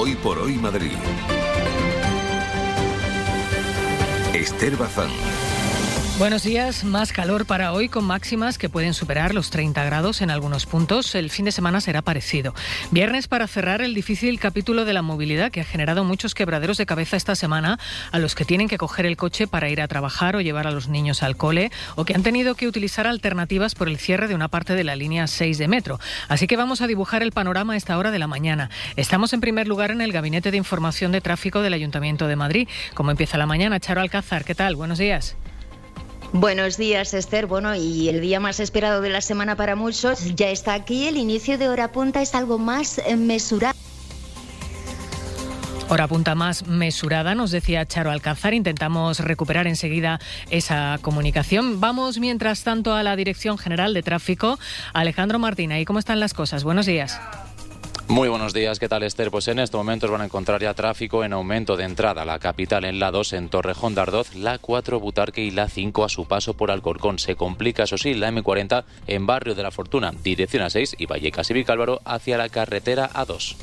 Hoy por hoy Madrid. Esther Bazán. Buenos días, más calor para hoy con máximas que pueden superar los 30 grados en algunos puntos. El fin de semana será parecido. Viernes para cerrar el difícil capítulo de la movilidad que ha generado muchos quebraderos de cabeza esta semana a los que tienen que coger el coche para ir a trabajar o llevar a los niños al cole o que han tenido que utilizar alternativas por el cierre de una parte de la línea 6 de metro. Así que vamos a dibujar el panorama a esta hora de la mañana. Estamos en primer lugar en el Gabinete de Información de Tráfico del Ayuntamiento de Madrid. ¿Cómo empieza la mañana? Charo Alcázar, ¿qué tal? Buenos días. Buenos días, Esther. Bueno, y el día más esperado de la semana para muchos ya está aquí. El inicio de hora punta es algo más mesurado. Hora punta más mesurada, nos decía Charo Alcázar. Intentamos recuperar enseguida esa comunicación. Vamos, mientras tanto, a la Dirección General de Tráfico. Alejandro Martín, ¿ahí cómo están las cosas? Buenos días. Muy buenos días, ¿qué tal, Esther? Pues en estos momentos van a encontrar ya tráfico en aumento de entrada a la capital en la 2 en Torrejón de Ardoz, la 4 Butarque y la 5 a su paso por Alcorcón. Se complica, eso sí, la M40 en Barrio de la Fortuna, dirección A6 y Vallecas y Vicálvaro hacia la carretera A2.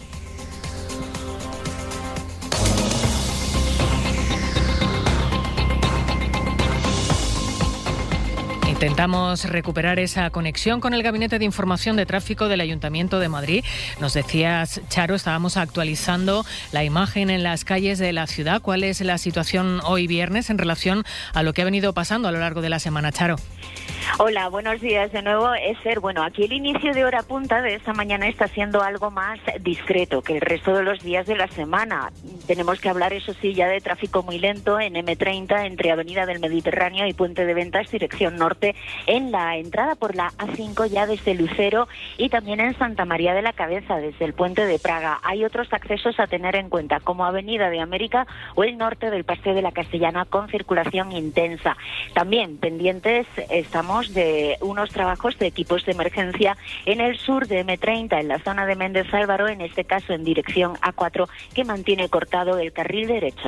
Intentamos recuperar esa conexión con el Gabinete de Información de Tráfico del Ayuntamiento de Madrid. Nos decías, Charo, estábamos actualizando la imagen en las calles de la ciudad. ¿Cuál es la situación hoy viernes en relación a lo que ha venido pasando a lo largo de la semana, Charo? Hola, buenos días de nuevo, Esther. Bueno, aquí el inicio de hora punta de esta mañana está siendo algo más discreto que el resto de los días de la semana. Tenemos que hablar, eso sí, ya de tráfico muy lento en M30 entre Avenida del Mediterráneo y Puente de Ventas, dirección norte, en la entrada por la A5 ya desde Lucero y también en Santa María de la Cabeza, desde el Puente de Praga. Hay otros accesos a tener en cuenta, como Avenida de América o el norte del Paseo de la Castellana con circulación intensa. También pendientes estamos de unos trabajos de equipos de emergencia en el sur de M30, en la zona de Méndez Álvaro, en este caso en dirección A4, que mantiene cortado el carril derecho.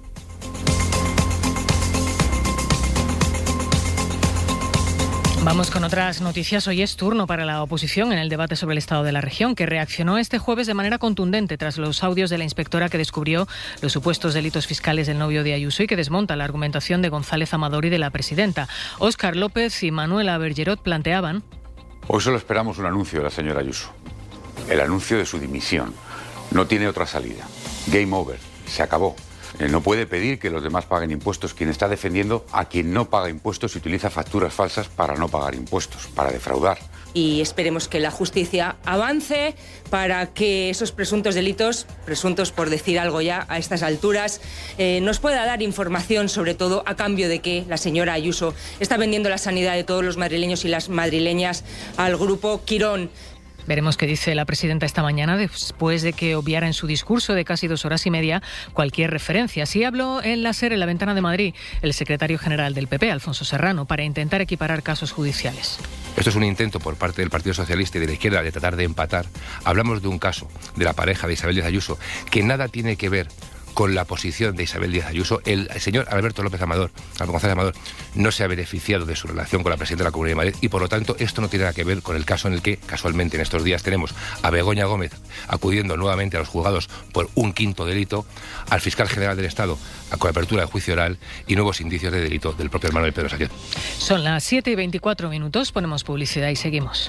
Vamos con otras noticias. Hoy es turno para la oposición en el debate sobre el estado de la región, que reaccionó este jueves de manera contundente tras los audios de la inspectora que descubrió los supuestos delitos fiscales del novio de Ayuso y que desmonta la argumentación de González Amador y de la presidenta. Óscar López y Manuela Bergerot planteaban: hoy solo esperamos un anuncio de la señora Ayuso, el anuncio de su dimisión. No tiene otra salida. Game over. Se acabó. No puede pedir que los demás paguen impuestos. Quien está defendiendo a quien no paga impuestos y utiliza facturas falsas para no pagar impuestos, para defraudar. Y esperemos que la justicia avance para que esos presuntos delitos, presuntos por decir algo ya a estas alturas, nos pueda dar información, sobre todo a cambio de que la señora Ayuso está vendiendo la sanidad de todos los madrileños y las madrileñas al grupo Quirón. Veremos qué dice la presidenta esta mañana después de que obviara en su discurso de casi 2 horas y media cualquier referencia. Así habló en la SER, en la Ventana de Madrid, el secretario general del PP, Alfonso Serrano, para intentar equiparar casos judiciales. Esto es un intento por parte del Partido Socialista y de la izquierda de tratar de empatar. Hablamos de un caso de la pareja de Isabel Díaz Ayuso que nada tiene que ver con la posición de Isabel Díaz Ayuso. El señor Alberto López Amador, González Amador, no se ha beneficiado de su relación con la presidenta de la Comunidad de Madrid y, por lo tanto, esto no tiene nada que ver con el caso en el que, casualmente, en estos días tenemos a Begoña Gómez acudiendo nuevamente a los juzgados por un quinto delito, al fiscal general del Estado con apertura de juicio oral y nuevos indicios de delito del propio hermano de Pedro Sánchez. Son las 7:24, ponemos publicidad y seguimos.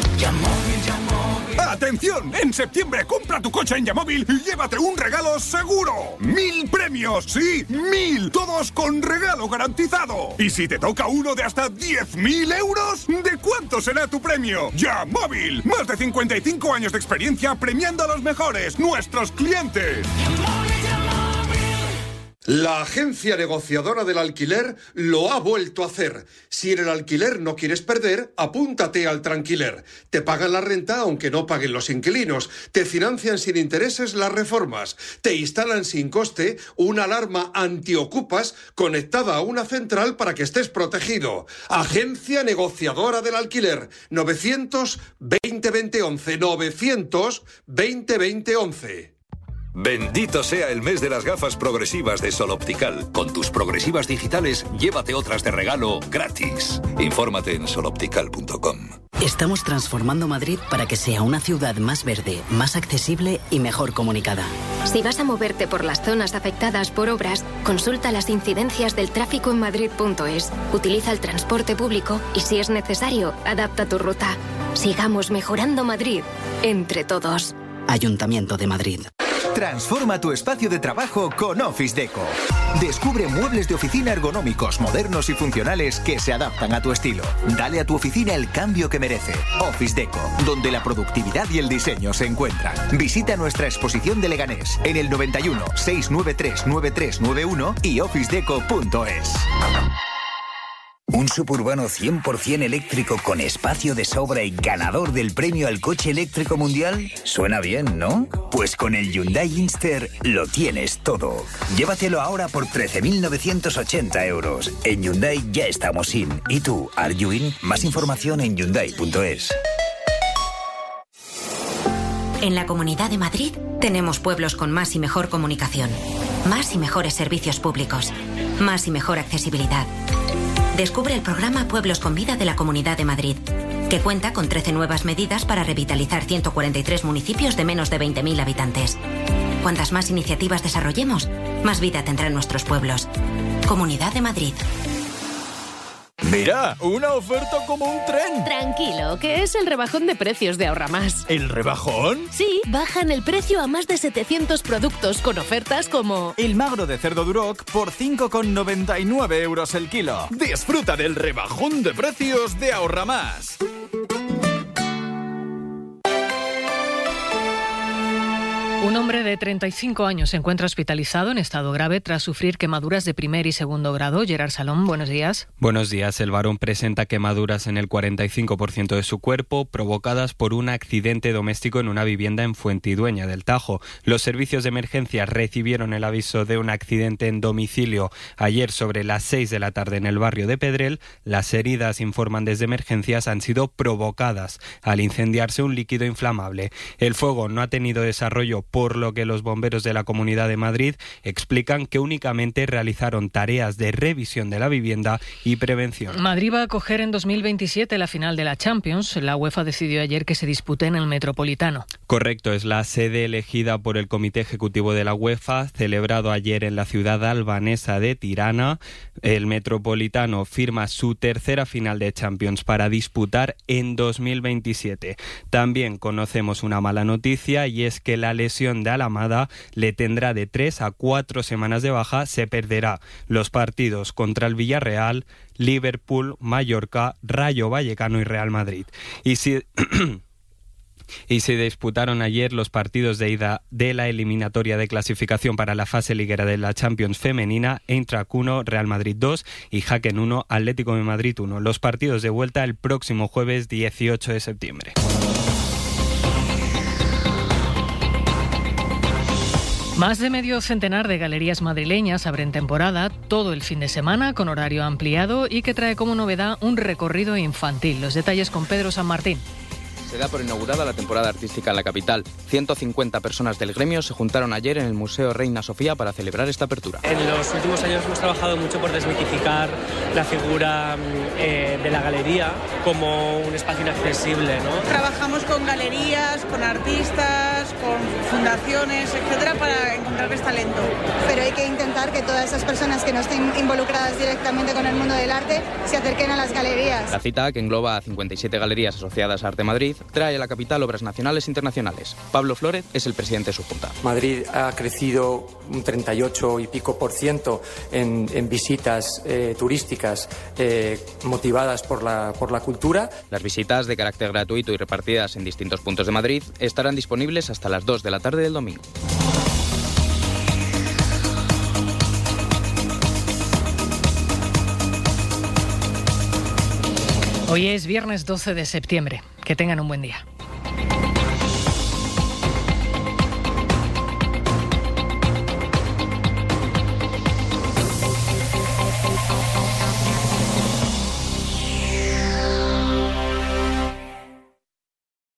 ¡Atención! En septiembre compra tu coche en Yamóvil y llévate un regalo seguro. 1000 premios, sí, 1000, todos con regalo garantizado. Y si te toca uno de hasta 10.000 euros, ¿de cuánto será tu premio? Yamóvil, más de 55 años de experiencia premiando a los mejores, nuestros clientes. La agencia negociadora del alquiler lo ha vuelto a hacer. Si en el alquiler no quieres perder, apúntate al Tranquiler. Te pagan la renta aunque no paguen los inquilinos. Te financian sin intereses las reformas. Te instalan sin coste una alarma antiocupas conectada a una central para que estés protegido. Agencia negociadora del alquiler. 900 20 20 11. 900 20 20 11. Bendito sea el mes de las gafas progresivas de Sol Optical. Con tus progresivas digitales, llévate otras de regalo gratis. Infórmate en soloptical.com. Estamos transformando Madrid para que sea una ciudad más verde, más accesible y mejor comunicada. Si vas a moverte por las zonas afectadas por obras, consulta las incidencias del tráfico en madrid.es. Utiliza el transporte público y, si es necesario, adapta tu ruta. Sigamos mejorando Madrid, entre todos. Ayuntamiento de Madrid. Transforma tu espacio de trabajo con Office Deco. Descubre muebles de oficina ergonómicos, modernos y funcionales que se adaptan a tu estilo. Dale a tu oficina el cambio que merece. Office Deco, donde la productividad y el diseño se encuentran. Visita nuestra exposición de Leganés en el 91 693 9391 y officedeco.es. Un suburbano 100% eléctrico con espacio de sobra y ganador del premio al coche eléctrico mundial. Suena bien, ¿no? Pues con el Hyundai Inster lo tienes todo. Llévatelo ahora por 13.980 euros. En Hyundai ya estamos in. ¿Y tú, are you in? Más información en Hyundai.es. En la Comunidad de Madrid tenemos pueblos con más y mejor comunicación, más y mejores servicios públicos, más y mejor accesibilidad. Descubre el programa Pueblos con Vida de la Comunidad de Madrid, que cuenta con 13 nuevas medidas para revitalizar 143 municipios de menos de 20.000 habitantes. Cuantas más iniciativas desarrollemos, más vida tendrán nuestros pueblos. Comunidad de Madrid. Mira, una oferta como un tren. Tranquilo, que es el rebajón de precios de Ahorramás. ¿El rebajón? Sí, bajan el precio a más de 700 productos con ofertas como... El magro de cerdo Duroc por 5,99 euros el kilo. Disfruta del rebajón de precios de Ahorramás. Un hombre de 35 años se encuentra hospitalizado en estado grave tras sufrir quemaduras de primer y segundo grado. Gerard Salom, buenos días. Buenos días. El varón presenta quemaduras en el 45% de su cuerpo provocadas por un accidente doméstico en una vivienda en Fuentidueña del Tajo. Los servicios de emergencia recibieron el aviso de un accidente en domicilio ayer sobre las 6 de la tarde en el barrio de Pedrel. Las heridas, informan desde emergencias, han sido provocadas al incendiarse un líquido inflamable. El fuego no ha tenido desarrollo, por lo que los bomberos de la Comunidad de Madrid explican que únicamente realizaron tareas de revisión de la vivienda y prevención. Madrid va a acoger en 2027 la final de la Champions. La UEFA decidió ayer que se dispute en el Metropolitano. Correcto, es la sede elegida por el Comité Ejecutivo de la UEFA, celebrado ayer en la ciudad albanesa de Tirana. El Metropolitano firma su tercera final de Champions para disputar en 2027. También conocemos una mala noticia, y es que la lesión de Alamada le tendrá de 3 a 4 semanas de baja. Se perderá los partidos contra el Villarreal, Liverpool, Mallorca, Rayo Vallecano y Real Madrid. Y se disputaron ayer los partidos de ida de la eliminatoria de clasificación para la fase liguera de la Champions femenina. Eintracht 1, Real Madrid 2 y Häcken 1, Atlético de Madrid 1. Los partidos de vuelta el próximo jueves 18 de septiembre. Más de medio centenar de galerías madrileñas abren temporada todo el fin de semana con horario ampliado y que trae como novedad un recorrido infantil. Los detalles con Pedro San Martín. Se da por inaugurada la temporada artística en la capital. 150 personas del gremio se juntaron ayer en el Museo Reina Sofía para celebrar esta apertura. En los últimos años hemos trabajado mucho por desmitificar la figura de la galería como un espacio inaccesible, ¿no? Trabajamos con galerías, con artistas, con fundaciones, etcétera, para encontrarles talento. Pero hay que intentar que todas esas personas que no estén involucradas directamente con el mundo del arte se acerquen a las galerías. La cita, que engloba a 57 galerías asociadas a Arte Madrid, trae a la capital obras nacionales e internacionales. Pablo Flórez es el presidente de su junta. Madrid ha crecido un 38 y pico % en visitas turísticas motivadas por la cultura. Las visitas, de carácter gratuito y repartidas en distintos puntos de Madrid, estarán disponibles hasta las 2 de la tarde del domingo. Hoy es viernes 12 de septiembre. Que tengan un buen día.